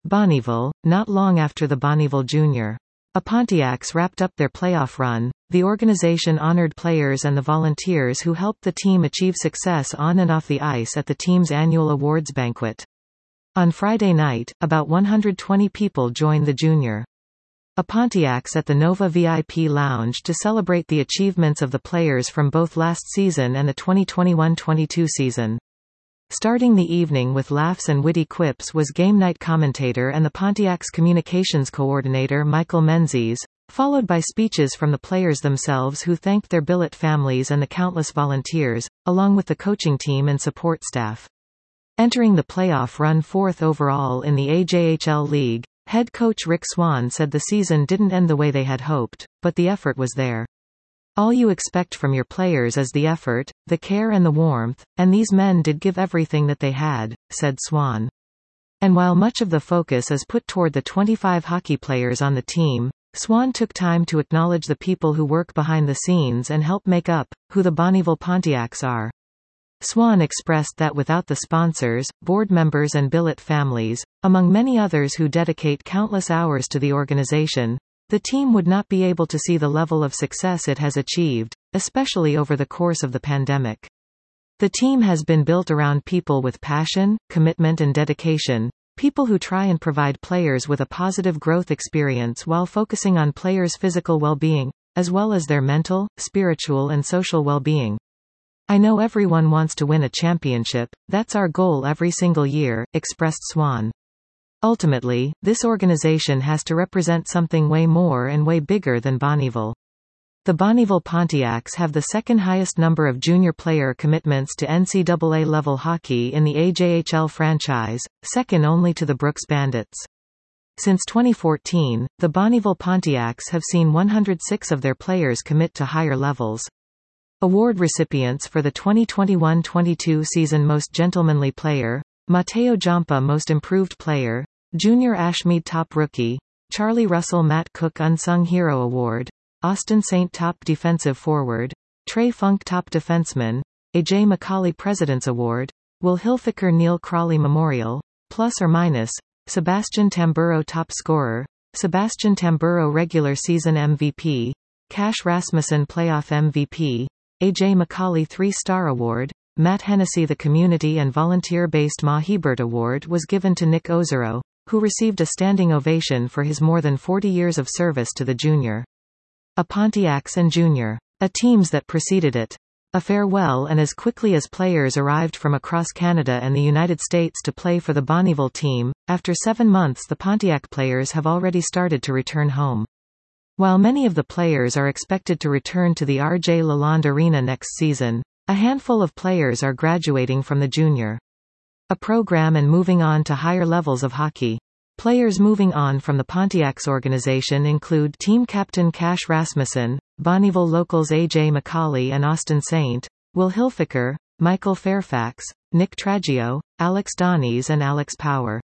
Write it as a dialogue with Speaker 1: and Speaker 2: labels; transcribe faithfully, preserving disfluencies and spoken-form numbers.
Speaker 1: Bonnyville. Not long after the Bonnyville Junior A Pontiacs wrapped up their playoff run, the organization honored players and the volunteers who helped the team achieve success on and off the ice at the team's annual awards banquet. On Friday night, about one hundred twenty people joined the Junior A Pontiacs at the Nova V I P Lounge to celebrate the achievements of the players from both last season and the twenty twenty-one twenty-two season. Starting the evening with laughs and witty quips was game night commentator and the Pontiacs communications coordinator Michael Menzies, followed by speeches from the players themselves who thanked their billet families and the countless volunteers, along with the coaching team and support staff. Entering the playoff run fourth overall in the A J H L League, head coach Rick Swan said the season didn't end the way they had hoped, but the effort was there. All you expect from your players is the effort, the care and the warmth, and these men did give everything that they had, said Swan. And while much of the focus is put toward the twenty-five hockey players on the team, Swan took time to acknowledge the people who work behind the scenes and help make up who the Bonnyville Pontiacs are. Swan expressed that without the sponsors, board members and billet families, among many others who dedicate countless hours to the organization, the team would not be able to see the level of success it has achieved, especially over the course of the pandemic. The team has been built around people with passion, commitment and dedication, people who try and provide players with a positive growth experience while focusing on players' physical well-being, as well as their mental, spiritual and social well-being. I know everyone wants to win a championship, that's our goal every single year, expressed Swan. Ultimately, this organization has to represent something way more and way bigger than Bonnyville. The Bonnyville Pontiacs have the second highest number of junior player commitments to N C double A level hockey in the A J H L franchise, second only to the Brooks Bandits. Since twenty fourteen, the Bonnyville Pontiacs have seen one hundred six of their players commit to higher levels. Award recipients for the twenty twenty-one twenty-two season: Most Gentlemanly Player, Matteo Giampa Most Improved Player, Junior Ashmead Top Rookie, Charlie Russell Matt Cook Unsung Hero Award, Austin Saint Top Defensive Forward, Trey Funk Top Defenseman, A J McCauley President's Award, Will Hilfiker Neil Crawley Memorial, Plus or Minus, Sebastian Tamburo Top Scorer, Sebastian Tamburo Regular Season M V P, Cash Rasmussen Playoff M V P, A J McCauley three-Star Award, Matt Hennessy. The community and volunteer-based Ma Hebert Award was given to Nick Ozero, who received a standing ovation for his more than forty years of service to the Junior A Pontiacs and Junior A teams that preceded it. A farewell. And as quickly as players arrived from across Canada and the United States to play for the Bonnyville team, after seven months the Pontiac players have already started to return home. While many of the players are expected to return to the R J Lalonde Arena next season, a handful of players are graduating from the Junior A program and moving on to higher levels of hockey. Players moving on from the Pontiacs organization include team captain Cash Rasmussen, Bonnyville locals A J McCauley and Austin Saint, Will Hilfiker, Michael Fairfax, Nick Tragio, Alex Donies and Alex Power.